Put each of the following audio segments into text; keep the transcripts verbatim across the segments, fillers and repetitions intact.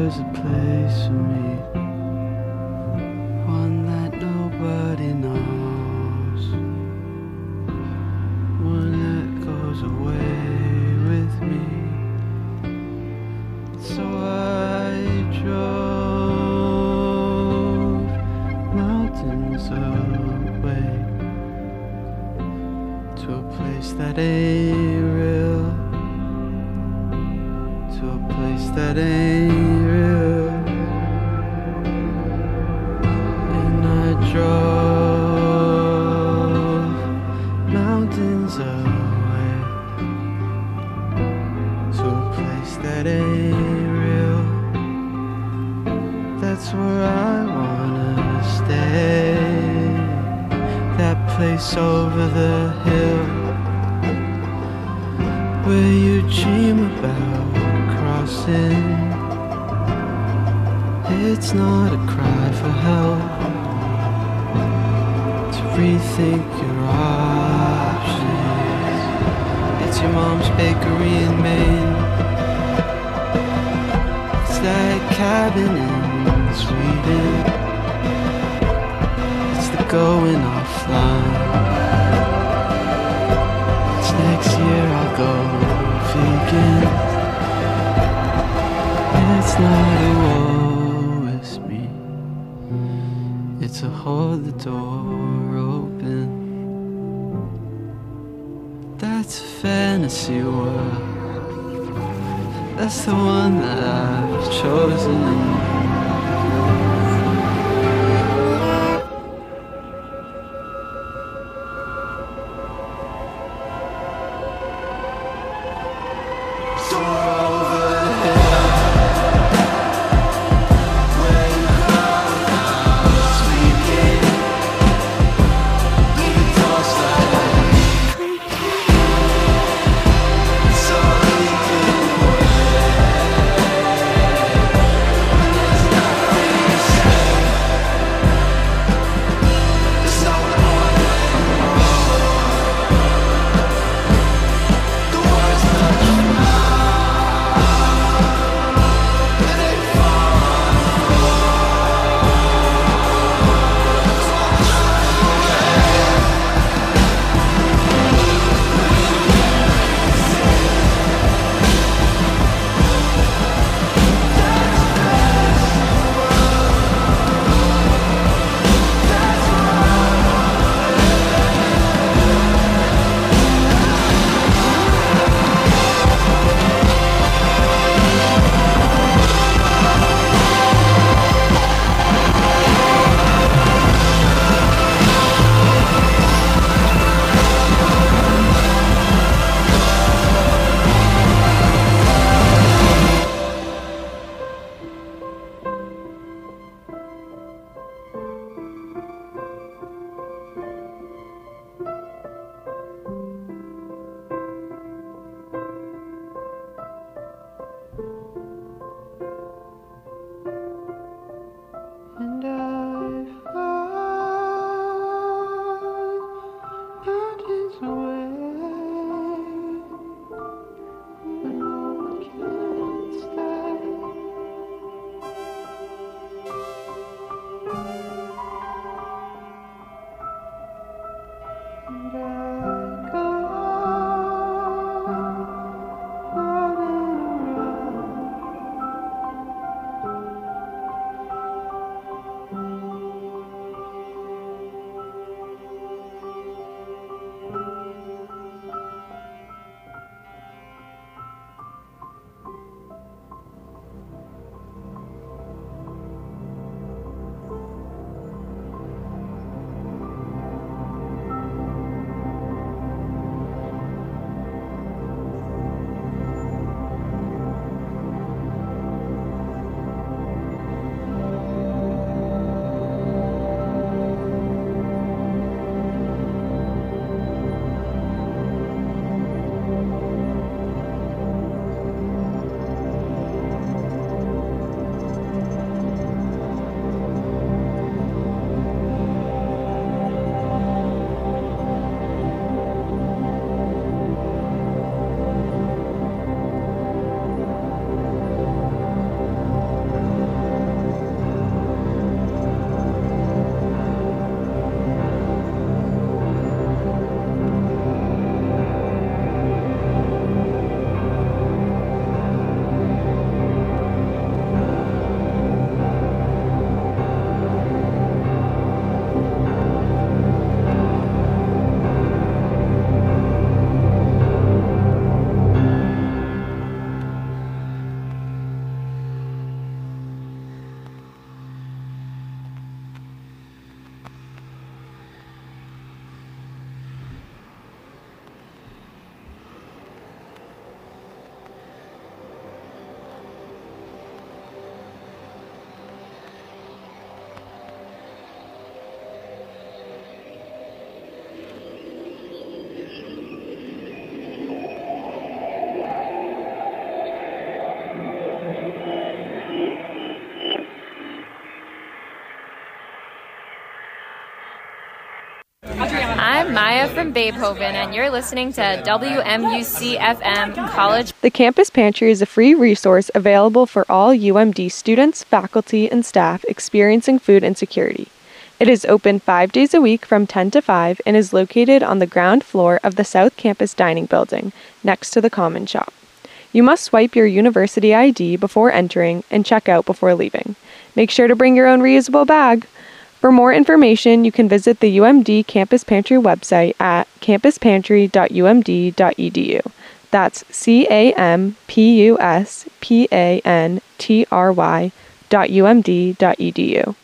there's a place for me, one that nobody knows, one that goes away with me. So I drove mountains away to a place that ain't real, to a place that ain't real. And I drove mountains away to a place that ain't real. That's where I wanna stay, that place over the hill where you dream about crossing. It's not a cry for help to rethink your options. It's your mom's bakery in Maine, it's that cabin in Sweden, it's the going offline. It's next year I'll go vegan. It's not a woe, it's me. It's a hold the door open. That's a fantasy world. That's the one that I've chosen. I'm Maya from Babehoven, and you're listening to W M U C F M College. The Campus Pantry is a free resource available for all U M D students, faculty, and staff experiencing food insecurity. It is open five days a week from ten to five and is located on the ground floor of the South Campus Dining Building, next to the Common Shop. You must swipe your university I D before entering and check out before leaving. Make sure to bring your own reusable bag. For more information, you can visit the U M D Campus Pantry website at campus pantry dot u m d dot e d u. That's C A M P U S P A N T R Y dot U M D dot E D U.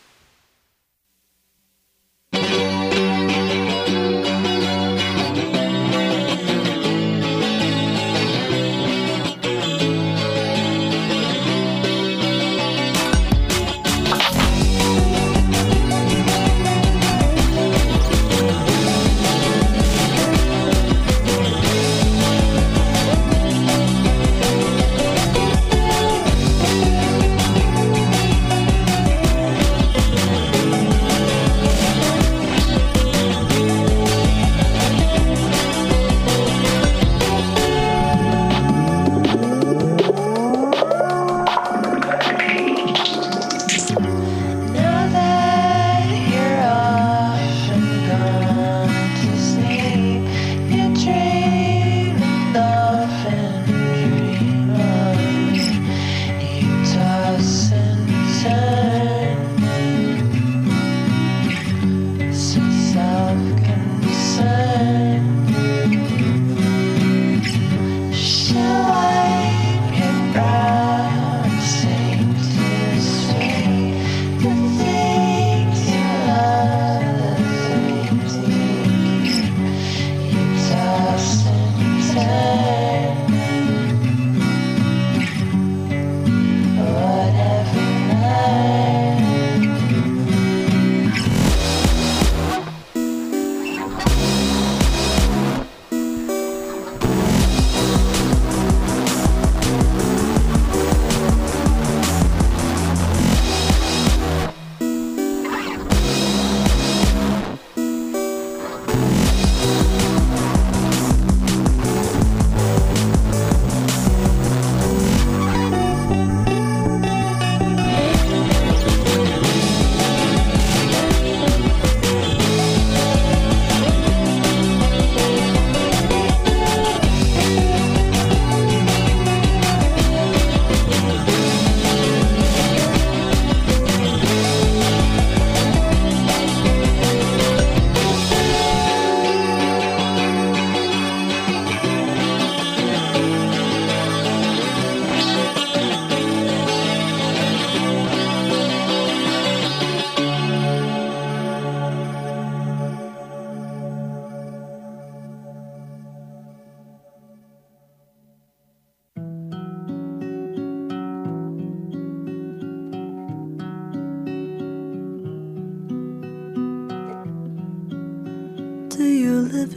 Do you live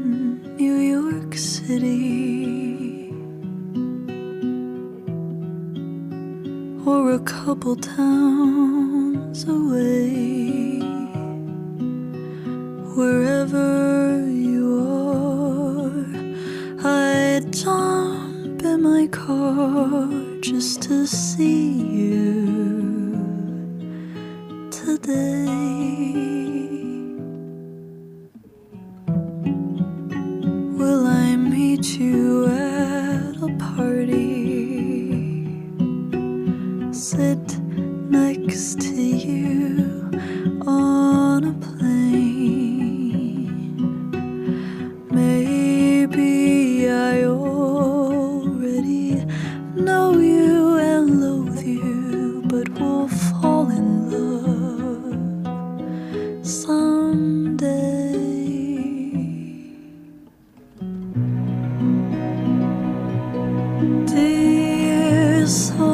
in New York City? Or a couple towns away? Wherever you are, I'd jump in my car just to see you today. Will I meet you at a party? Sit next to you on a plane? Maybe I already know you and loathe you, but we'll fall in love someday. Dear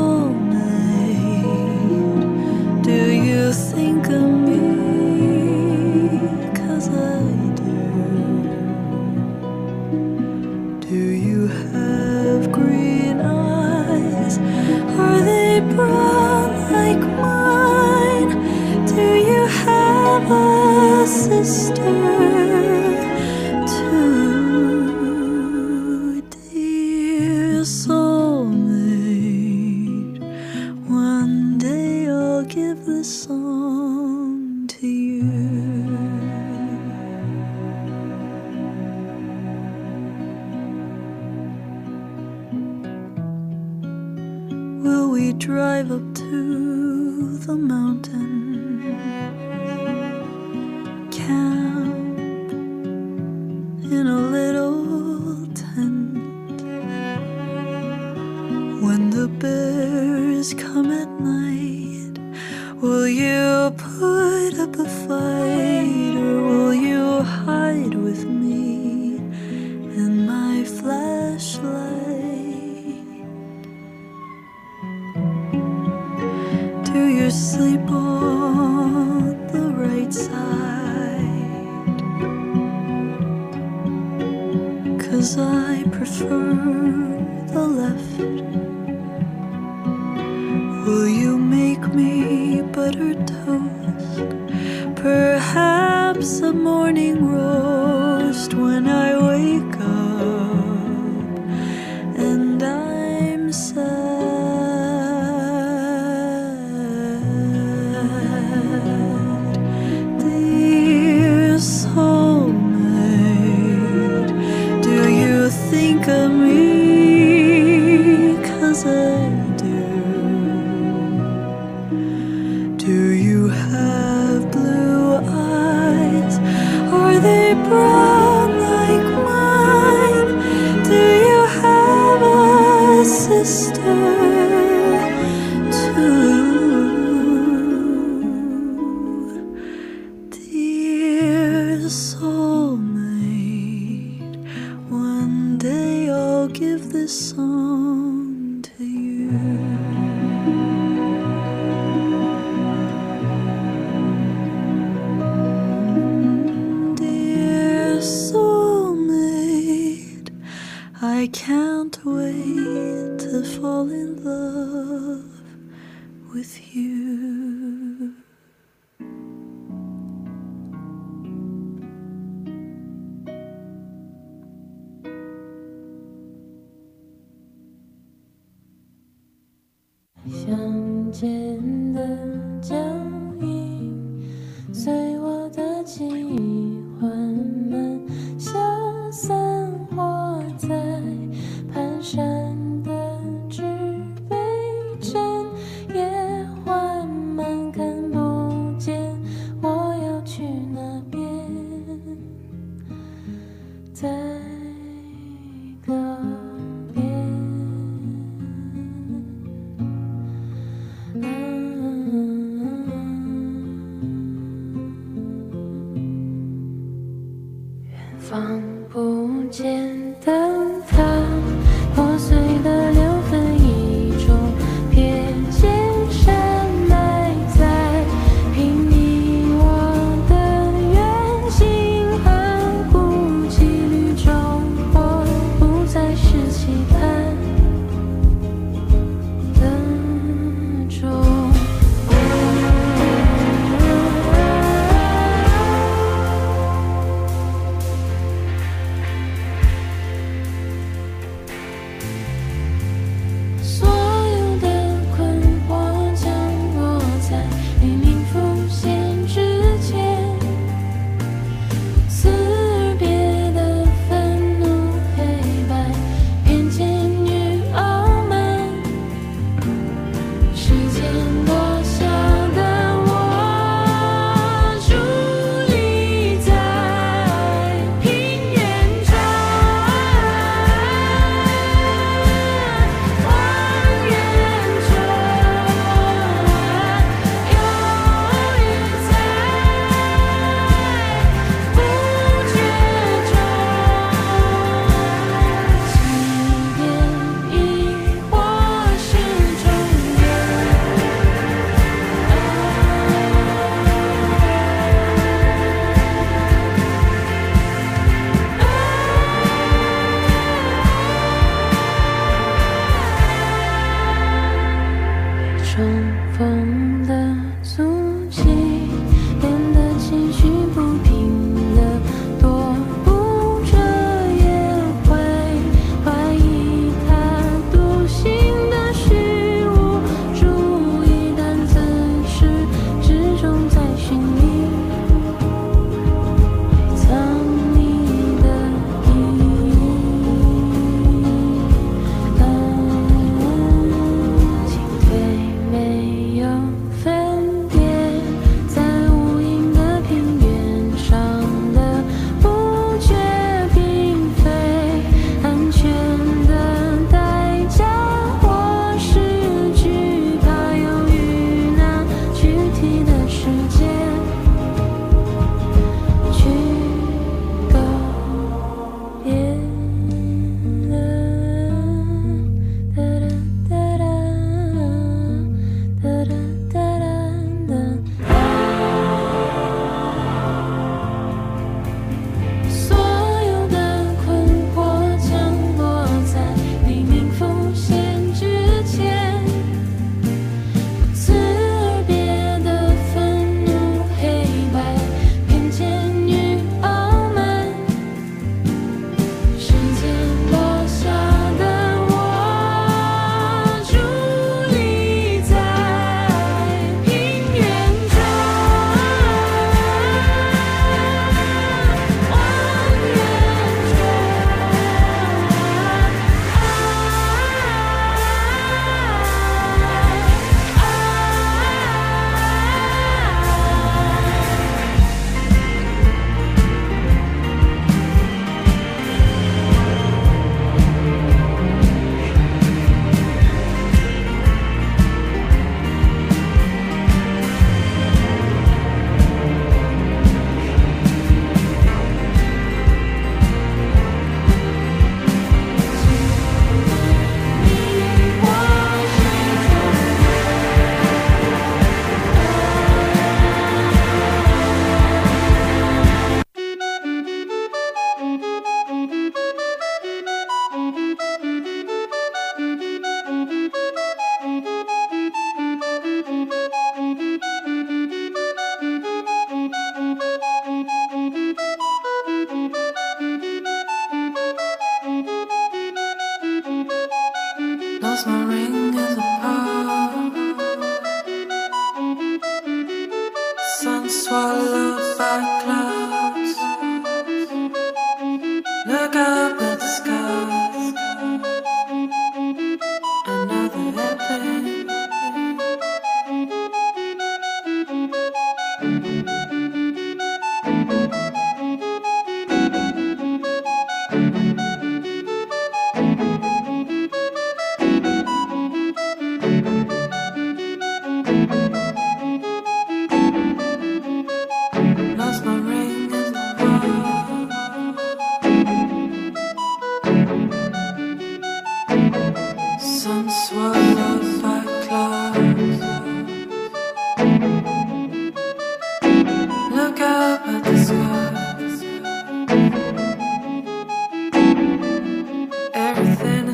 soulmate, do you think of me? 'Cause I do. Do you have green eyes? Are they brown like mine? Do you have a sister drive up to the mountain, camp in a little tent. When the bears come at night, will you put up a fight, or will you hide with me in my flashlight? Do you sleep on the right side? 'Cause I prefer the left. Will you make me buttered toast? Perhaps a morning roast when I wake up and I'm sad. Dear soulmate, do you think of me? 'Cause I do. Do you have blue eyes? Are they brown like mine? Do you have a sister too? Dear soulmate, one day I'll give this song to you. I can't wait to fall in love with you. 乡间的脚印，随我的记忆缓慢消散，活在蹒跚的指北针，也缓慢看不见我要去哪边，在告别。放不见灯塔，破碎的六分一钟，瞥见山埋在凭你我的远行和孤寂旅中，我不再是期盼的钟。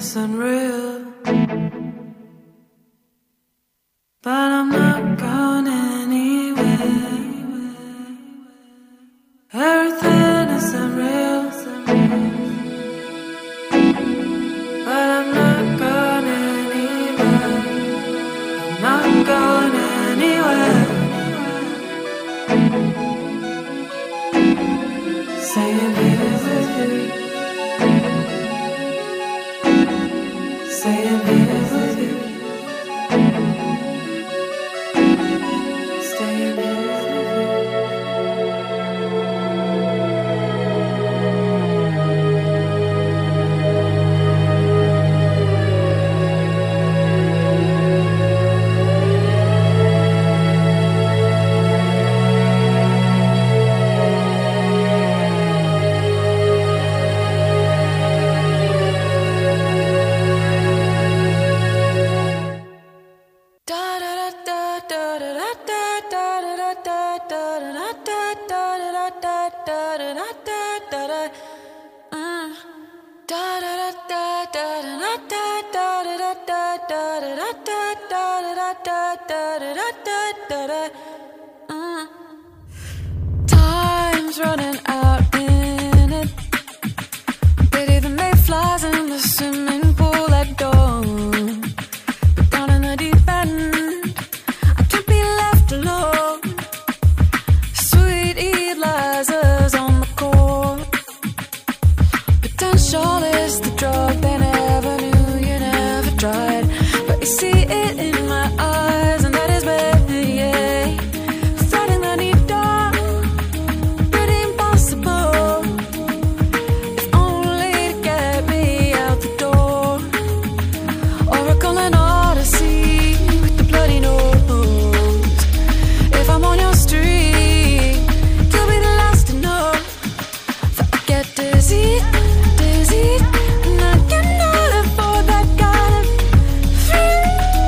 it's unreal. But I'm not going anywhere. Everything is unreal. But I'm not going anywhere. I'm not going anywhere. Staying here with you. Staying here with you. Staying here with you. Time's running out in it. Pity the mayflies in the swimming pool at dawn. But down in the deep end, I can't be left alone. Sweet Eliza's on the court. Potential is the drug they never knew you never tried. But you see it in my eyes, and that is where, yeah, threading the needle, pretty impossible. If only to get me out the door. Oracle and Odyssey with the bloody nose. If I'm on your street, you'll be the last to know that I get dizzy, dizzy, and I cannot afford that kind of free.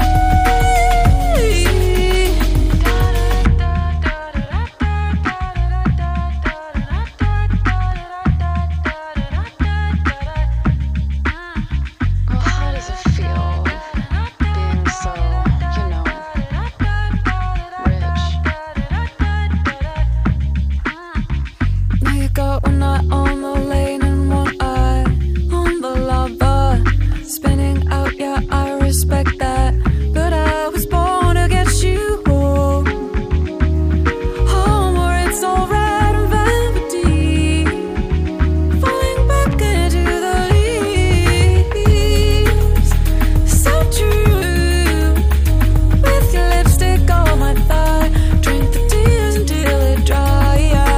Well, how does it feel being so, you know, rich? Now you go one eye on the lane and one eye on the lava. Spinning out, yeah, I respect that. But I was born to get you home. Home where it's all red and velvety. Falling back into the leaves. So true. With your lipstick on my thigh. Drink the tears until it dry.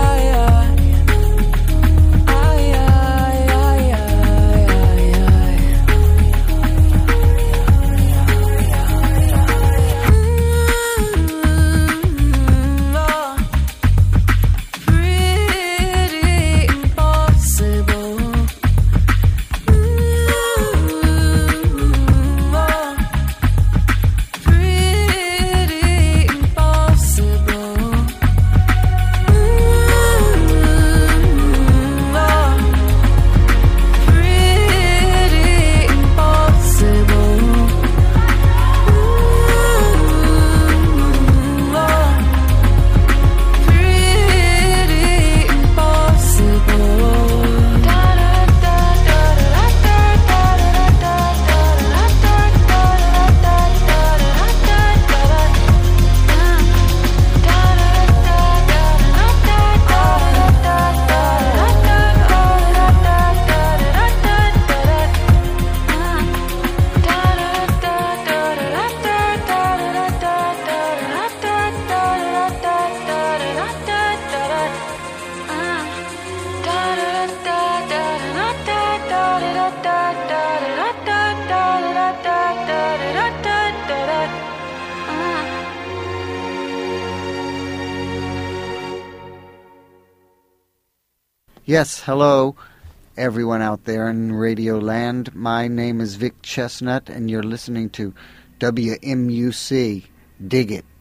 Yes, hello, everyone out there in Radio Land. My name is Vic Chestnut, and you're listening to W M U C. Dig it.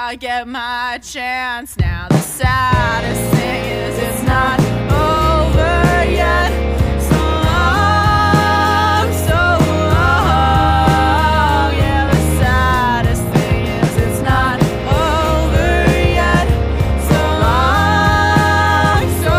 I get my chance now. The saddest thing is it's not over yet. So long, so long. Yeah, the saddest thing is it's not over yet. So long, so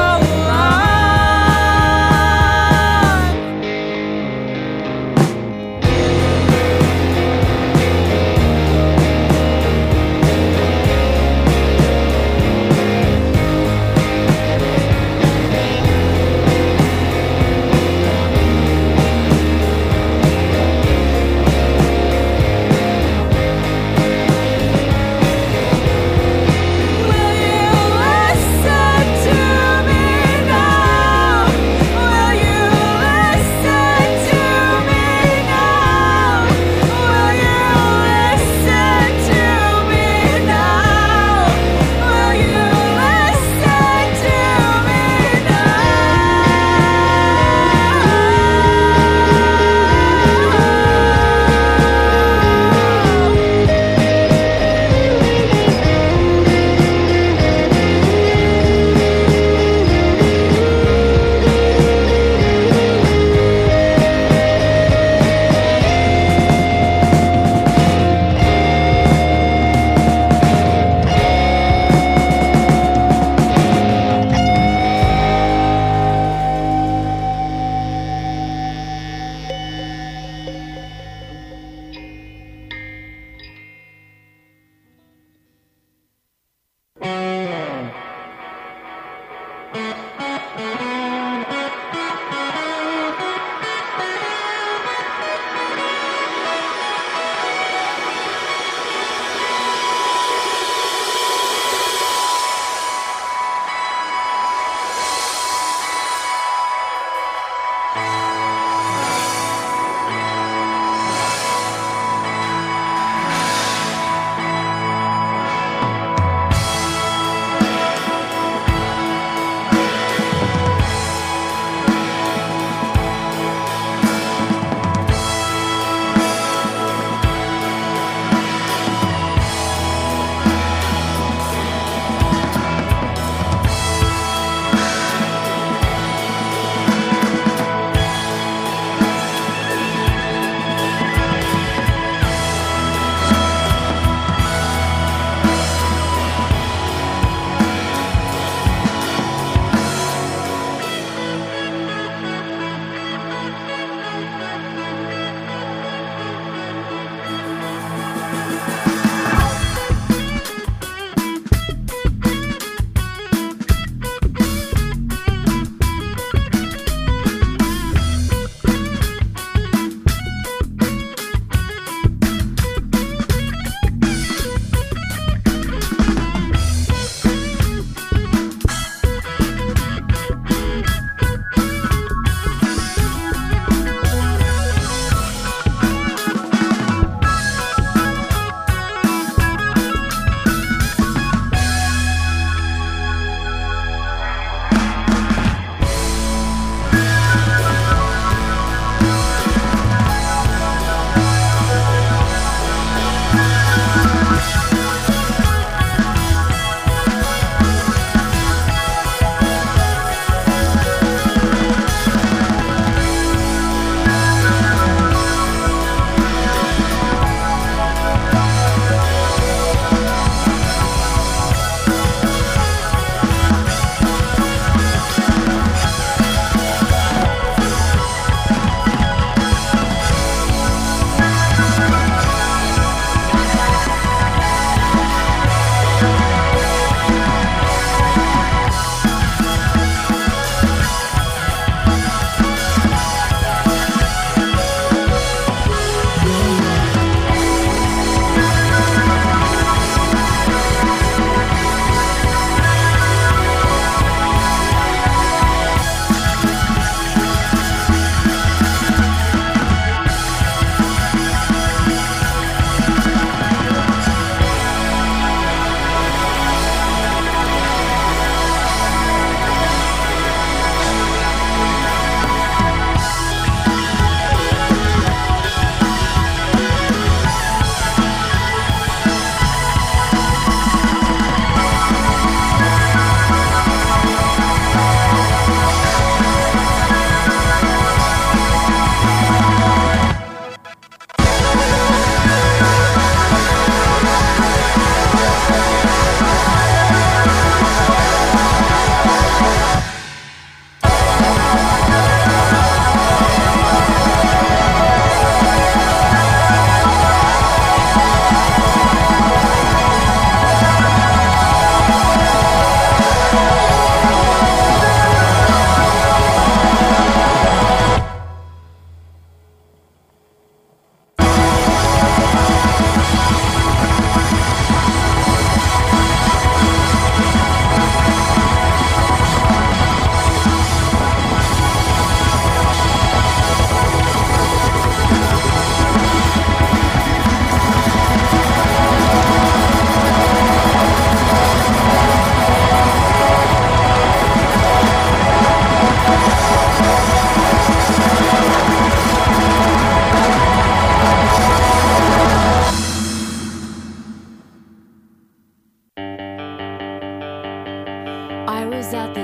long.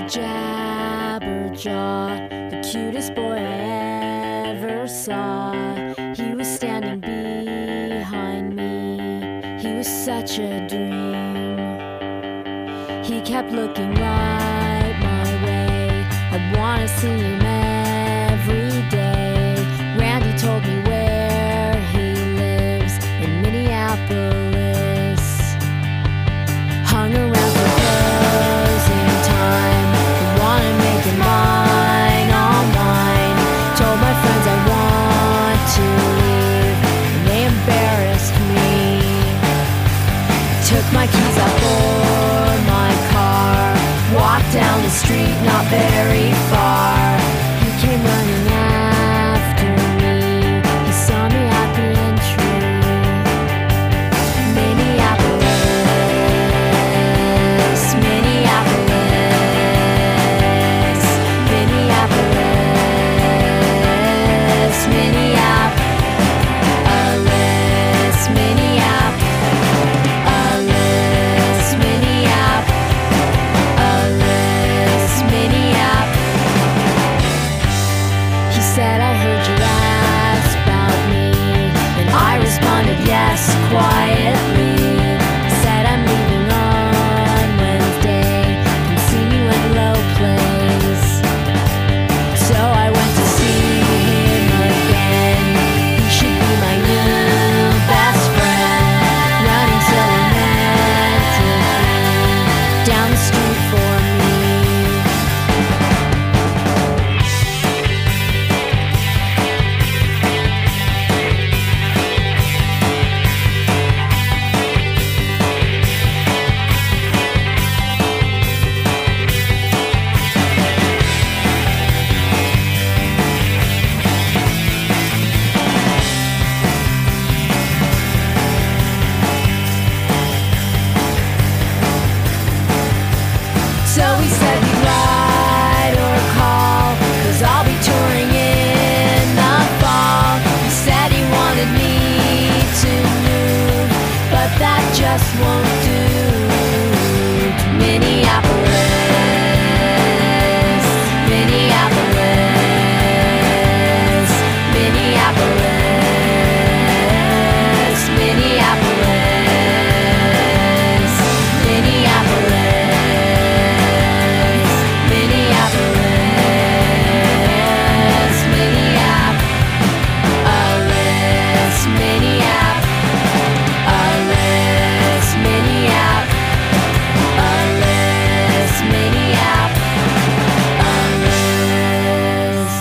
Jabberjaw, the cutest boy I ever saw. He was standing behind me. He was such a dream. He kept looking right my way. I wanna see him every day. Randy told me where he lives in Minneapolis. Hung around for closing time. I wanna make it mine, all mine. Told my friends I want to leave, and they embarrassed me. Took my keys out for my car. Walked down the street, not very far. He came running after me. He saw me at the entry. Minneapolis, Minneapolis, Minneapolis, Minneapolis, Minneapolis, Minneapolis, Minneapolis. He said, I heard you ask about me, and I responded yes, quietly. Said I'm leaving on Wednesday, come see me when Low plays. So I went to see him again. He should be my new best friend, running so romantically down the street for me. So he said he'd ride or call, 'cause I'll be touring in the fall. He said he wanted me to move, but that just won't do. To Minneapolis, Minneapolis, Minneapolis, Minneapolis, Minneapolis, Minneapolis, Minneapolis, Minneapolis, Minneapolis, Minneapolis.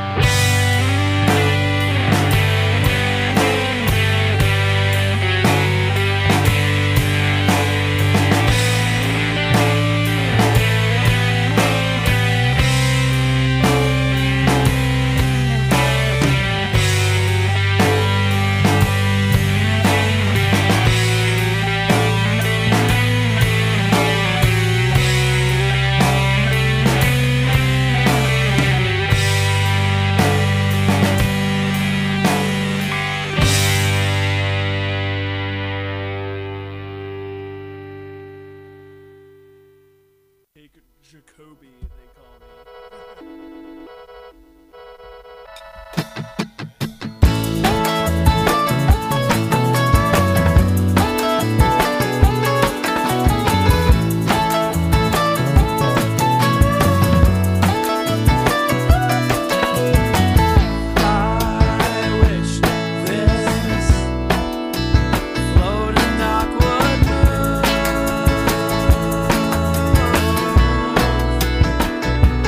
Big Jacoby, they call me. I wish this floating awkward move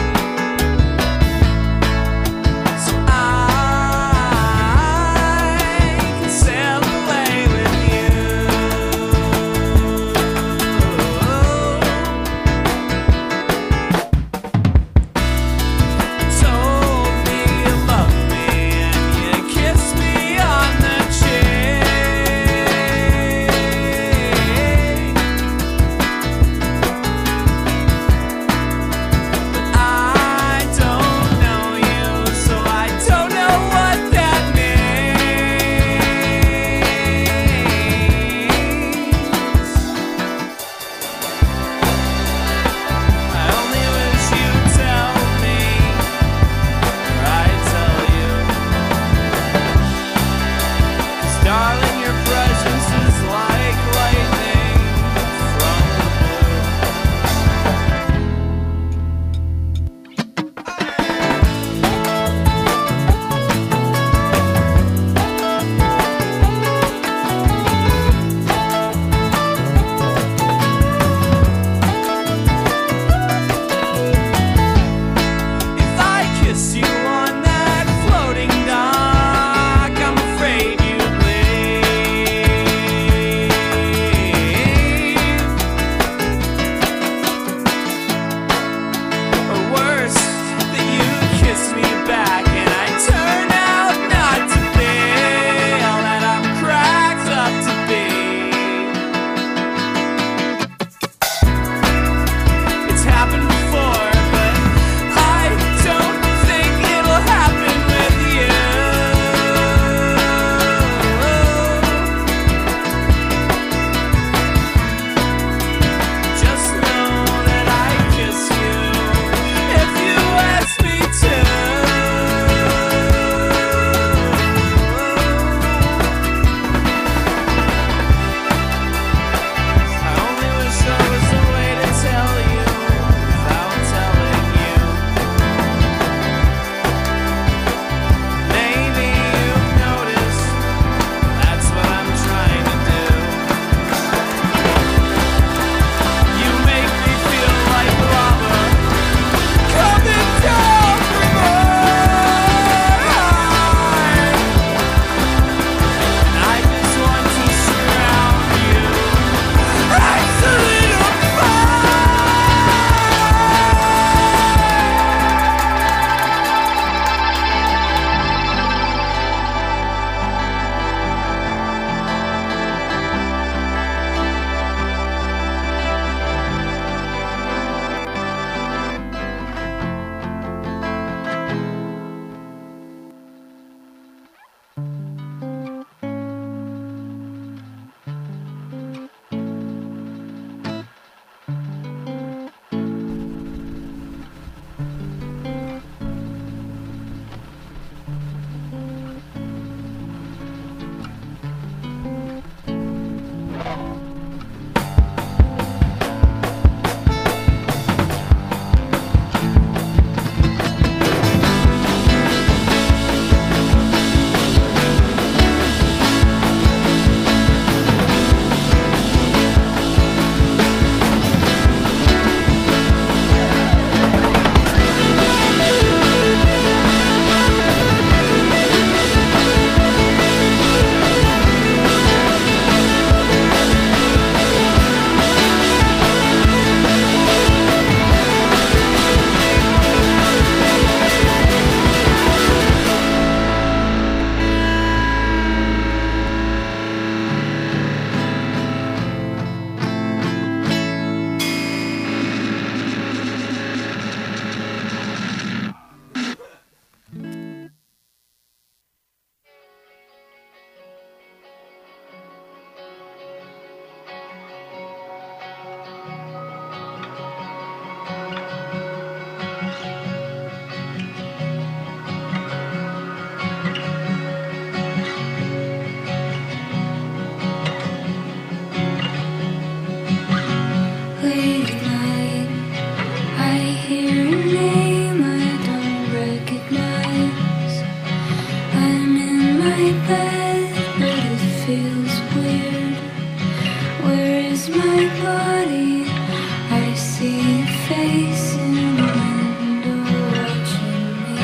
lose my body. I see a face in the window watching me.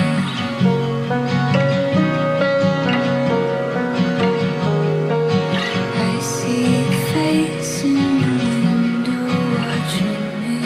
I see a face in the window watching me.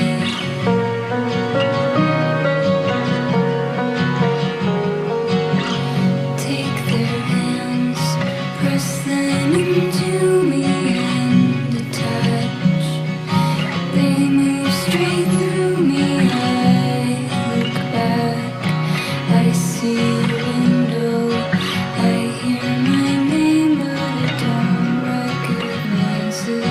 Take their hands, press them into me and attach. They move straight through me. I look back. I see a window. I hear my name, but I don't recognize it.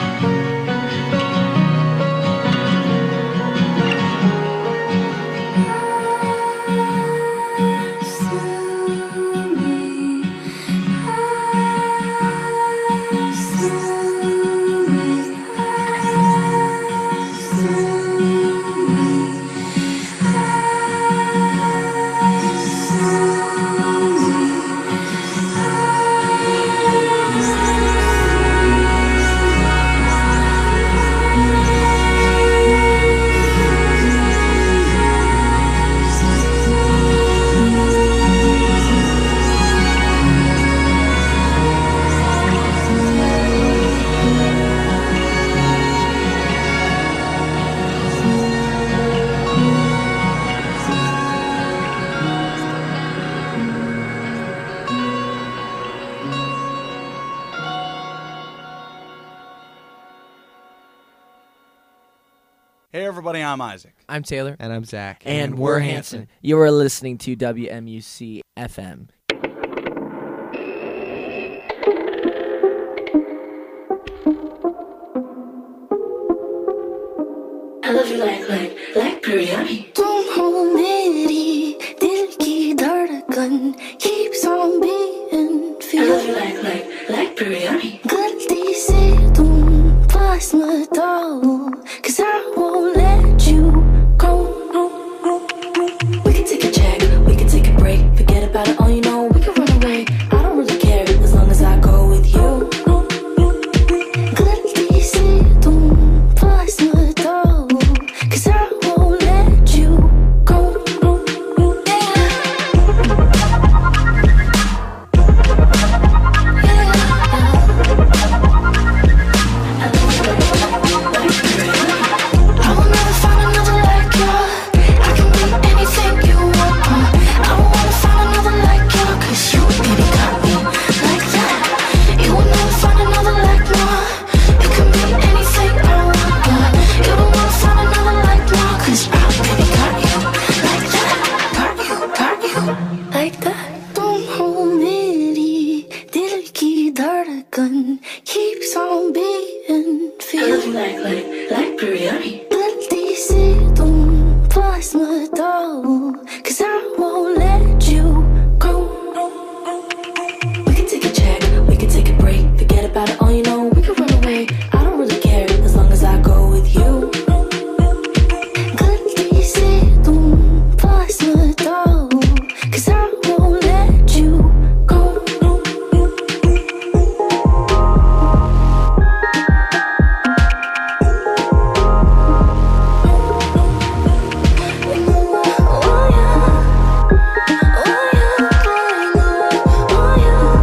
Pass through me. Pass through me. Pass through me. Pass Hey everybody, I'm Isaac. I'm Taylor. And I'm Zach. And, we're Hanson. You are listening to W M U C F M. I love you like, like, like biryani. तुम मेरी दिल की धड़कन keeps on beating. I love you like, like, like biryani. गलती से तुम पास मत आओ, 'cause I won't let you go. We can take a check, we can take a break, forget about it all, you know, we can run away. I don't really care as long as I go with you. गलती से तुम पास मत आओ, 'cause I won't let you go. I will never find another like you. I can be anything you want. I don't wanna find another like you, 'cause you, baby, got me like that. You will never find another like me. You can be anything I want. You don't wanna find another like me, 'cause I, baby, got you like that. Got you, got you like that. तुम हो मेरी दिल की धड़कन keeps on beating. Feel I love you like, like, like biryani. गलती से तुम पास मत आओ, 'cause I won't let you go. We can take a check, we can take a break, forget about it all, you know, we can run away. I don't really care as long as I go with you. गलती से तुम पास मत आओ, 'cause I won't let you go. Oh yeah, oh yeah, oh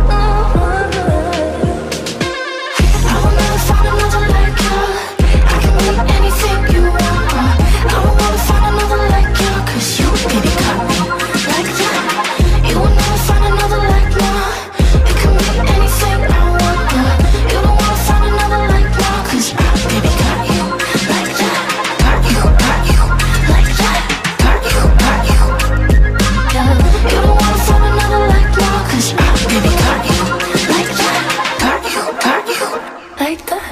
yeah. I will never find another like you. I can be anything you want. I don't wanna find another like you, 'cause you, baby, got me like that. You will never find another like me. You can be anything I want. You don't wanna find another like me, 'cause I, baby, got you like that. Got you, got you like that. Got you, got you. Yeah. You don't wanna find another like me, 'cause I, baby, got you like that. Got you, got you like that.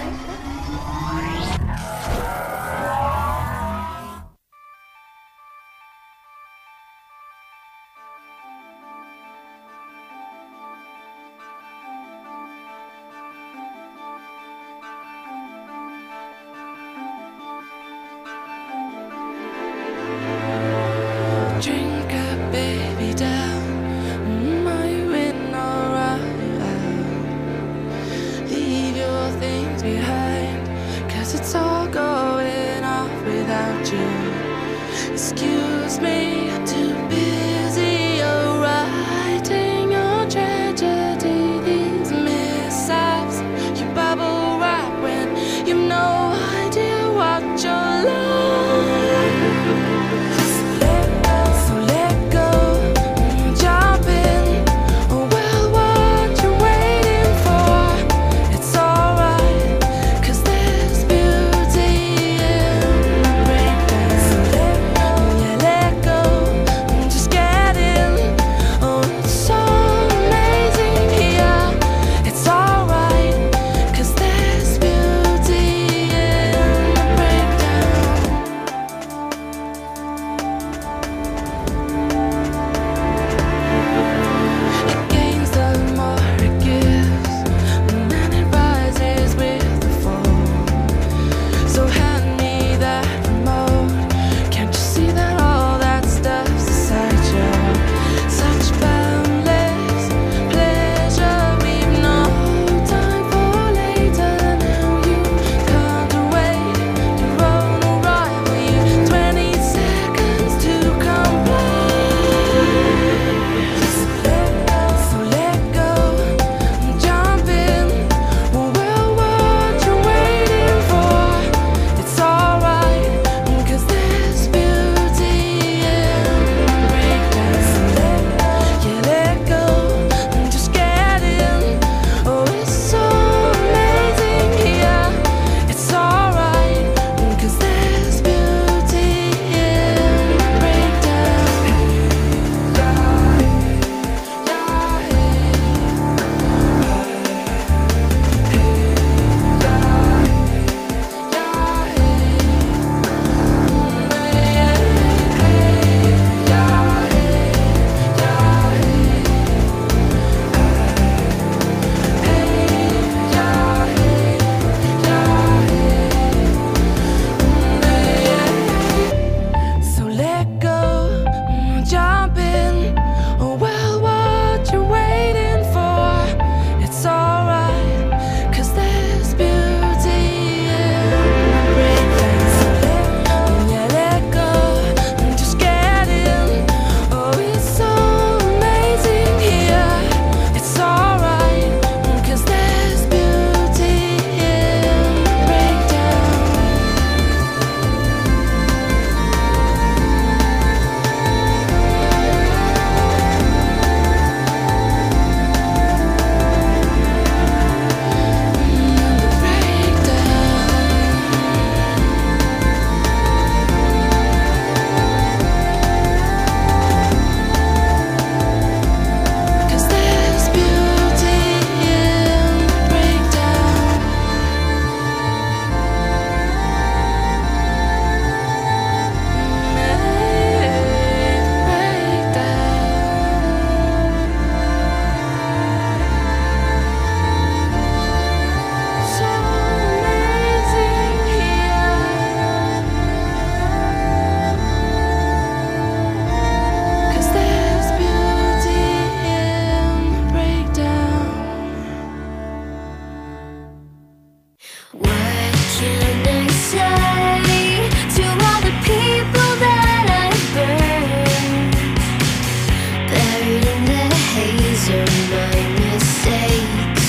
Drink up, baby, down. Mm, are you in alright? Leave your things behind. What can I say to all the people that I've burned, buried in the haze of my mistakes?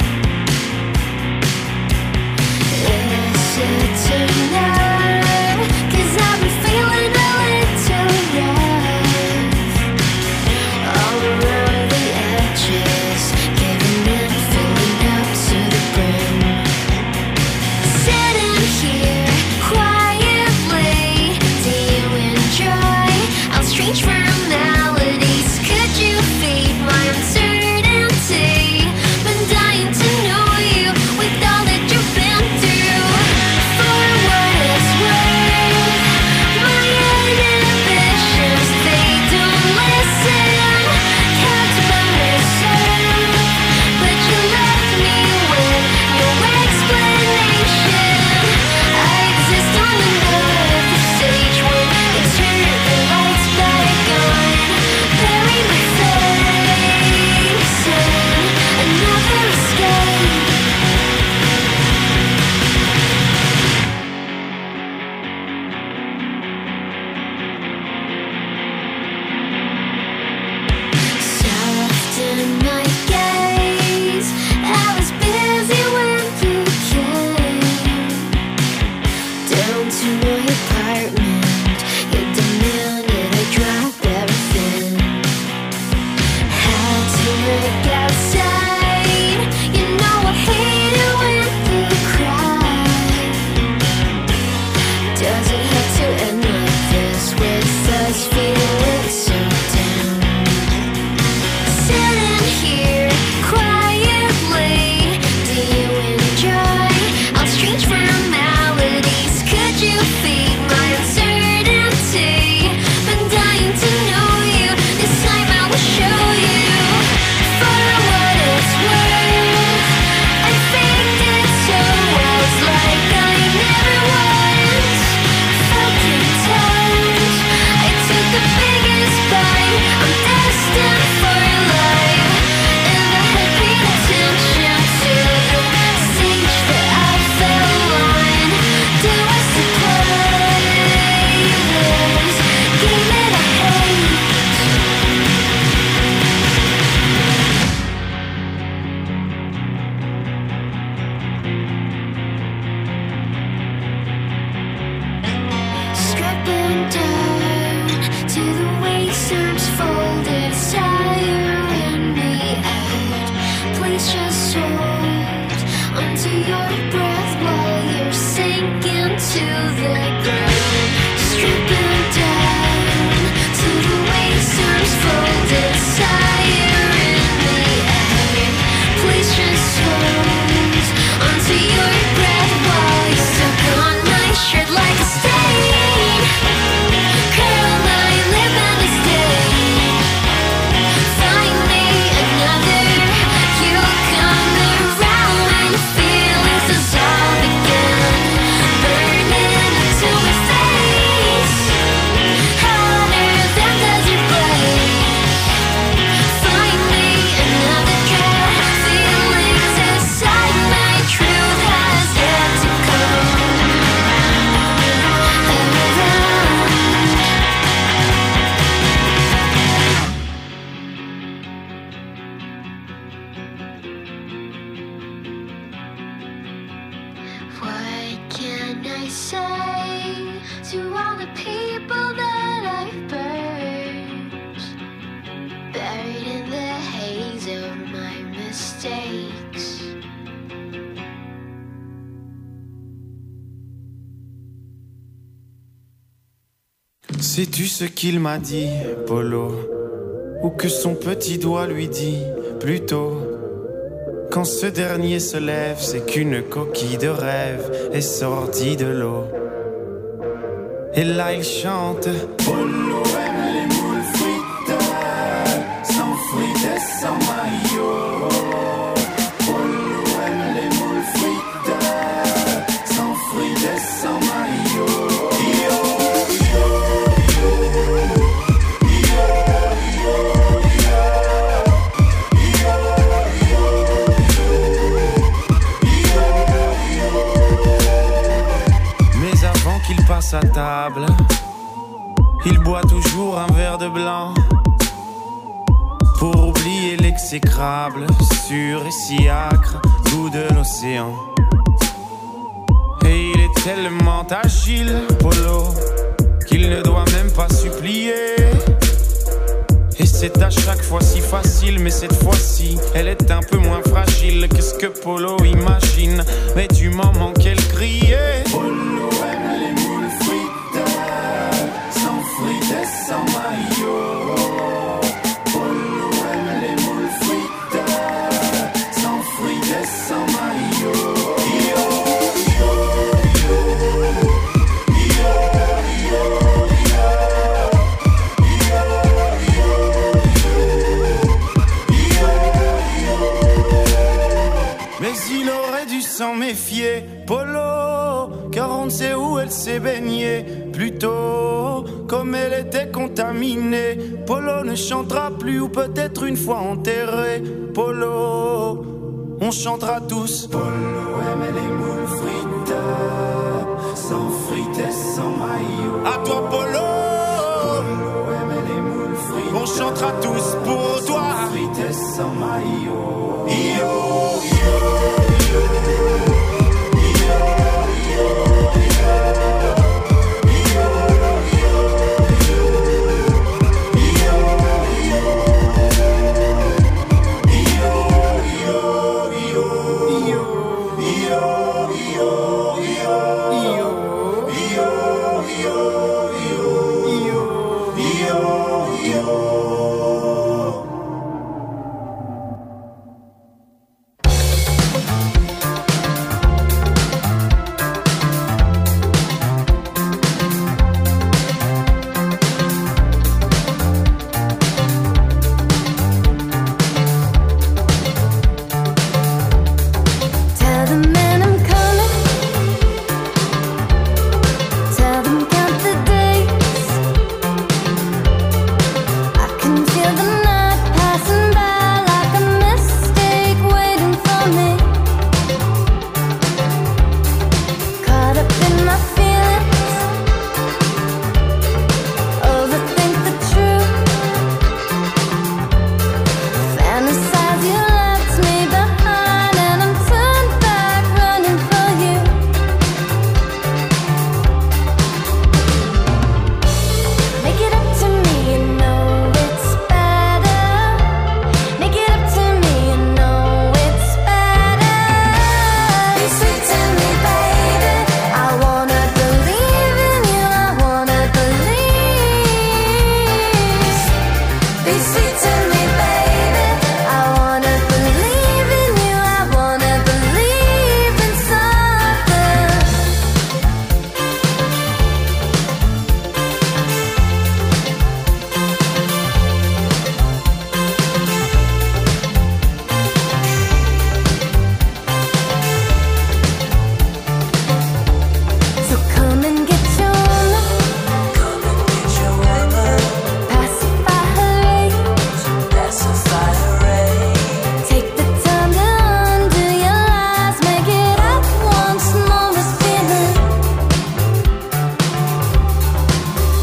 Is it tonight? 'Cause I've been feeling a little rough all around the edges, giving in, filling up to the brim. Sitting here quietly, do you enjoy our strange formalities? Could you feed my uncertainty? Been dying to know you with all that you've been through. For what it's worth, my inhibitions, they don't listen. Kept by myself, but you left me with no explanation. I exist on another stage when they turn the lights back on. Bury my face in another escape. Soften my gaze, I was busy when you came down to my apartment. You demanded I drop everything. Had to look outside, you know I hate it when you cry. Does it have to end like this, with us feeling so down? Sitting here quietly, do you enjoy our strange formalities? Could you feed my uncertainty? Been dying to know you, this time I will show you. For what it's worth, I faked it so well, it's like I never was. Felt content, I took the biggest bite, I'm destined for life. And I had paid attention to the stage that I fell on. Do I supply this game that I hate? Stripping down to the waist, arms folded, tiring me out. Please just hold onto your breath while you're sinking to the ground. Stripping down to the waist, arms folded, tiring me out. Please just hold onto your breath while you're stuck on my shirt like a stain. Curl my lip and a stain. Find me another. You'll come around and feelings dissolve again, burning into my face, hotter than desert blaze. Find me another cat. Feelings inside my truth has yet to come around. What can I say to all the people that I've burned, buried in the haze of my mistakes? Sais-tu ce qu'il m'a dit, Polo? Ou que son petit doigt lui dit, plutôt? Quand ce dernier se lève, c'est qu'une coquille de rêve est sortie de l'eau. Et là il chante: Polo aime les moules frites, sans frites et sans maillot. Polo aime les moules frites, sans frites et sans maillot. Yo, yo, yo, yo, yo, yo, yo, yo, yo. passe à table. Il boit toujours un verre de blanc pour oublier l'exécrable, sûr et si âcre goût de l'océan. Et il est tellement agile, Polo, qu'il ne doit même pas supplier. Et c'est à chaque fois si facile, mais cette fois-ci, elle est un peu moins fragile que ce que Polo imagine. Mais du moment qu'elle criait, Polo aime les moules frites, sans frites et sans maillot. Polo aime les moules frites, sans frites et sans maillot. S'en méfier, Polo, car on ne sait où elle s'est baignée. Plutôt, comme elle était contaminée, Polo ne chantera plus ou peut-être une fois enterré. Polo, on chantera tous. Polo aime les moules frites, sans frites et sans maillot. À toi, Polo, Polo aime les moules frites, on chantera tous pour toi. Sans frites et sans maillot.